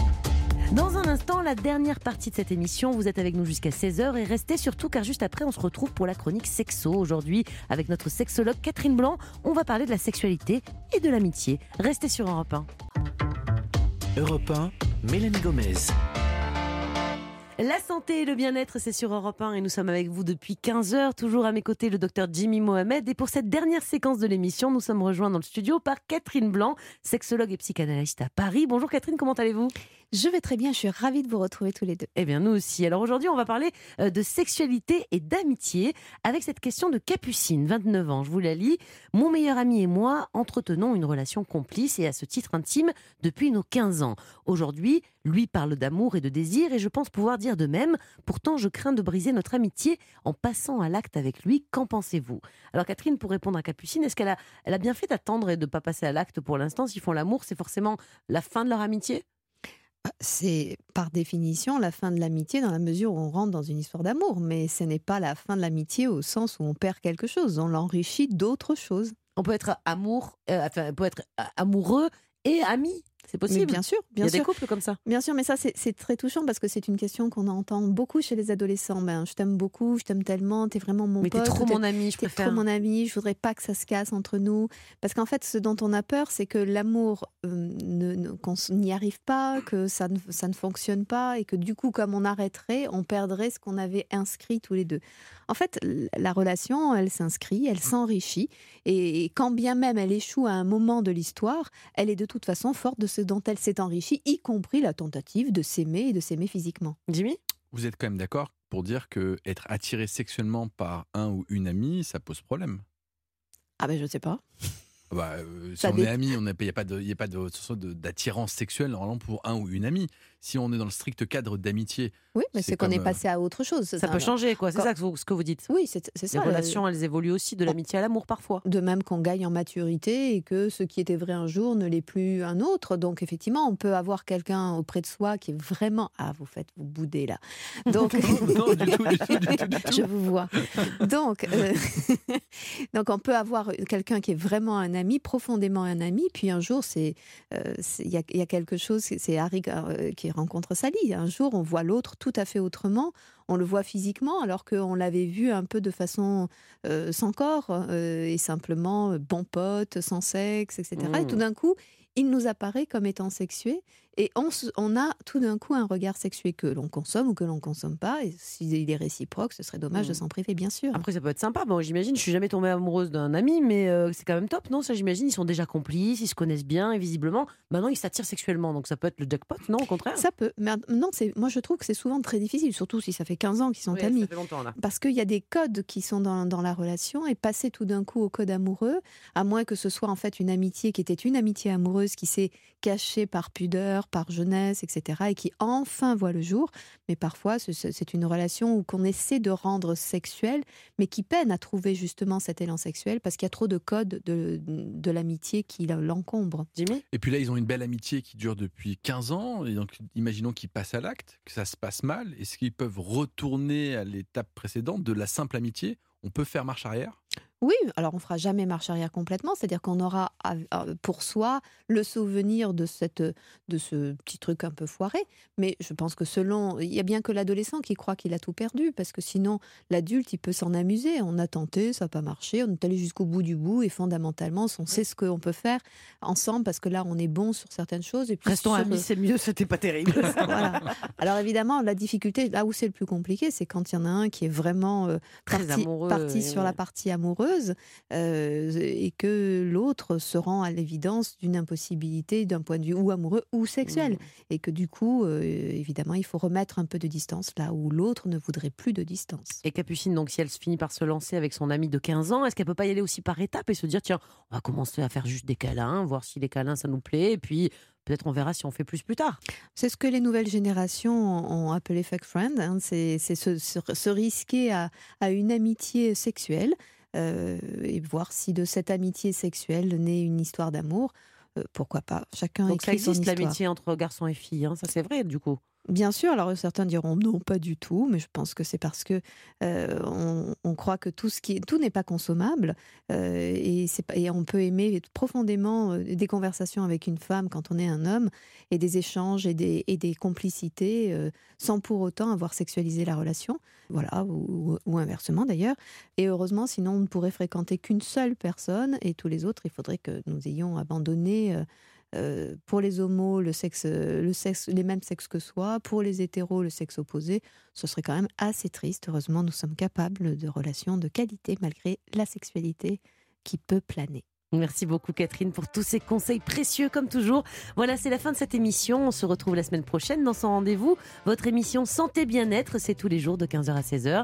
Dans un instant, la dernière partie de cette émission. Vous êtes avec nous jusqu'à seize heures et restez surtout car juste après, on se retrouve pour la chronique sexo. Aujourd'hui, avec notre sexologue Catherine Blanc, on va parler de la sexualité et de l'amitié. Restez sur Europe un. Europe un, Mélanie Gomez. La santé et le bien-être, c'est sur Europe un et nous sommes avec vous depuis quinze heures. Toujours à mes côtés, le docteur Jimmy Mohamed. Et pour cette dernière séquence de l'émission, nous sommes rejoints dans le studio par Catherine Blanc, sexologue et psychanalyste à Paris. Bonjour Catherine, comment allez-vous ? Je vais très bien, je suis ravie de vous retrouver tous les deux. Eh bien, nous aussi. Alors aujourd'hui, on va parler euh, de sexualité et d'amitié avec cette question de Capucine, vingt-neuf ans. Je vous la lis. Mon meilleur ami et moi entretenons une relation complice et à ce titre intime depuis nos quinze ans. Aujourd'hui, lui parle d'amour et de désir et je pense pouvoir dire de même. Pourtant, je crains de briser notre amitié en passant à l'acte avec lui. Qu'en pensez-vous ? Alors Catherine, pour répondre à Capucine, est-ce qu'elle a, elle a bien fait d'attendre et de ne pas passer à l'acte pour l'instant ? S'ils font l'amour, c'est forcément la fin de leur amitié ? C'est par définition la fin de l'amitié dans la mesure où on rentre dans une histoire d'amour, mais ce n'est pas la fin de l'amitié au sens où on perd quelque chose, on l'enrichit d'autres choses. On peut être amour, euh, enfin, on peut être amoureux et ami. C'est possible. Mais bien sûr, bien Il y a sûr. des couples comme ça. Bien sûr, mais ça c'est, c'est très touchant parce que c'est une question qu'on entend beaucoup chez les adolescents. Ben, je t'aime beaucoup, je t'aime tellement, t'es vraiment mon mais pote. Mais t'es trop t'es, mon ami, je t'es préfère. trop mon ami, je voudrais pas que ça se casse entre nous. Parce qu'en fait, ce dont on a peur, c'est que l'amour, euh, ne, ne, qu'on n'y arrive pas, que ça ne, ça ne fonctionne pas et que du coup, comme on arrêterait, on perdrait ce qu'on avait inscrit tous les deux. En fait, la relation, elle s'inscrit, elle s'enrichit et, et quand bien même elle échoue à un moment de l'histoire, elle est de toute façon forte de ce dont elle s'est enrichie, y compris la tentative de s'aimer et de s'aimer physiquement. Jimmy ? Vous êtes quand même d'accord pour dire que être attiré sexuellement par un ou une amie, ça pose problème ? Ah ben je sais pas. Bah, euh, si Ça on dé- est amis, il n'y a pas de- y a pas de, de- d'attirance sexuelle normalement pour un ou une amie. si on est dans le strict cadre d'amitié. Oui, mais c'est, c'est qu'on comme, est passé à autre chose. Ça peut changer, quoi. C'est quand... ça ce que vous dites. Oui, c'est, c'est ça. Les relations, elles évoluent aussi de l'amitié à l'amour parfois. De même qu'on gagne en maturité et que ce qui était vrai un jour ne l'est plus un autre. Donc effectivement, on peut avoir quelqu'un auprès de soi qui est vraiment... Ah, vous faites, vous boudez là. Donc... non, du tout, du tout, du tout, du tout. Je vous vois. Donc, euh... Donc on peut avoir quelqu'un qui est vraiment un ami, profondément un ami, puis un jour, c'est, euh, c'est, y, a, y a quelque chose, c'est Harry euh, qui rencontre Sally. Un jour, on voit l'autre tout à fait autrement. On le voit physiquement, alors qu'on l'avait vu un peu de façon euh, sans corps, euh, et simplement euh, bon pote, sans sexe, et cetera. Mmh. Et tout d'un coup, il nous apparaît comme étant sexué, et on, on a tout d'un coup un regard sexué que l'on consomme ou que l'on ne consomme pas, et s'il est réciproque, ce serait dommage mmh. de s'en priver, bien sûr. Après, ça peut être sympa. Bon, j'imagine, je suis jamais tombée amoureuse d'un ami, mais euh, c'est quand même top, non? Ça, j'imagine, ils sont déjà complices, ils se connaissent bien, et visiblement, maintenant, ils s'attirent sexuellement, donc ça peut être le jackpot, non, au contraire? Ça peut, mais non, c'est, moi je trouve que c'est souvent très difficile, surtout si ça fait quinze ans qu'ils sont oui, amis. Ça fait longtemps, là. Parce qu'il y a des codes qui sont dans, dans la relation, et passer tout d'un coup au code amoureux, à moins que ce soit en fait une amitié qui était une amitié amoureuse qui s'est cachée par pudeur, par jeunesse, et cetera, et qui enfin voit le jour. Mais parfois, c'est une relation où qu'on essaie de rendre sexuelle, mais qui peine à trouver justement cet élan sexuel parce qu'il y a trop de codes de, de l'amitié qui l'encombrent. Jimmy ? Et puis là, ils ont une belle amitié qui dure depuis quinze ans. Et donc, imaginons qu'ils passent à l'acte, que ça se passe mal. Est-ce qu'ils peuvent retourner à l'étape précédente de la simple amitié ? On peut faire marche arrière ? Oui, alors on fera jamais marche arrière complètement, c'est-à-dire qu'on aura pour soi le souvenir de, cette, de ce petit truc un peu foiré, mais je pense que selon, il y a bien que l'adolescent qui croit qu'il a tout perdu, parce que sinon l'adulte il peut s'en amuser, on a tenté, ça n'a pas marché, on est allé jusqu'au bout du bout et fondamentalement on sait ce qu'on peut faire ensemble parce que là on est bon sur certaines choses. Et puis Restons amis, le... c'est mieux, c'était pas terrible. Voilà. Alors évidemment la difficulté, là où c'est le plus compliqué, c'est quand il y en a un qui est vraiment euh, parti, amoureux, parti sur ouais. la partie amoureuse. Euh, et que l'autre se rend à l'évidence d'une impossibilité d'un point de vue ou amoureux ou sexuel. Mmh. Et que du coup, euh, évidemment, il faut remettre un peu de distance là où l'autre ne voudrait plus de distance. Et Capucine, donc si elle finit par se lancer avec son ami de quinze ans, est-ce qu'elle peut pas y aller aussi par étapes et se dire, tiens, on va commencer à faire juste des câlins, voir si les câlins ça nous plaît, et puis peut-être on verra si on fait plus plus tard. C'est ce que les nouvelles générations ont appelé fake friend, hein. c'est, c'est se, se, se risquer à, à une amitié sexuelle. Euh, et voir si de cette amitié sexuelle naît une histoire d'amour, euh, pourquoi pas. Chacun Donc écrit son histoire. Donc ça existe l'amitié entre garçons et filles, hein, ça c'est vrai du coup. Bien sûr, alors certains diront non, pas du tout, mais je pense que c'est parce que euh, on, on croit que tout ce qui, tout n'est pas consommable euh, et, c'est, et on peut aimer profondément euh, des conversations avec une femme quand on est un homme et des échanges et des, et des complicités euh, sans pour autant avoir sexualisé la relation, voilà, ou, ou inversement d'ailleurs. Et heureusement, sinon on ne pourrait fréquenter qu'une seule personne et tous les autres, il faudrait que nous ayons abandonné. Euh, Euh, pour les homos, le sexe, le sexe, les mêmes sexes que soi. Pour les hétéros, le sexe opposé. Ce serait quand même assez triste. Heureusement, nous sommes capables de relations de qualité malgré la sexualité qui peut planer. Merci beaucoup Catherine pour tous ces conseils précieux comme toujours. Voilà, c'est la fin de cette émission. On se retrouve la semaine prochaine dans Sans Rendez-vous. Votre émission Santé Bien-être, c'est tous les jours de quinze heures à seize heures.